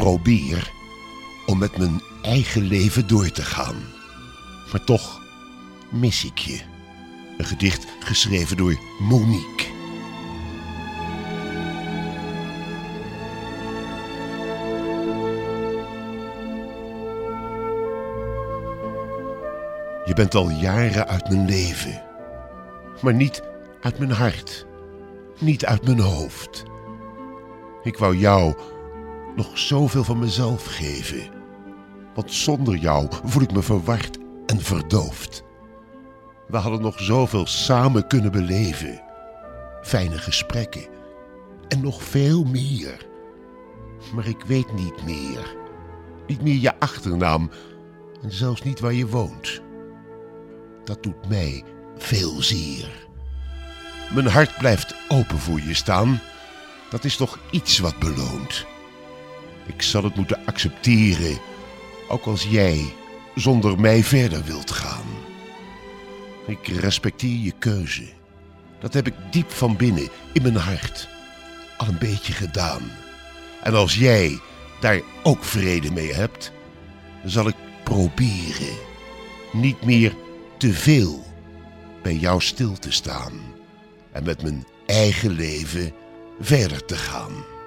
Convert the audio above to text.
probeer om met mijn eigen leven door te gaan. Maar toch mis ik je. Een gedicht geschreven door Monique. Je bent al jaren uit mijn leven. Maar niet uit mijn hart. Niet uit mijn hoofd. Ik wou jou nog zoveel van mezelf geven. Want zonder jou voel ik me verward en verdoofd. We hadden nog zoveel samen kunnen beleven. Fijne gesprekken. En nog veel meer. Maar ik weet niet meer. Niet meer je achternaam. En zelfs niet waar je woont. Dat doet mij veel zeer. Mijn hart blijft open voor je staan. Dat is toch iets wat beloont. Ik zal het moeten accepteren. Ook als jij zonder mij verder wilt gaan. Ik respecteer je keuze. Dat heb ik diep van binnen in mijn hart al een beetje gedaan. En als jij daar ook vrede mee hebt, zal ik proberen niet meer te veel bij jou stil te staan en met mijn eigen leven verder te gaan.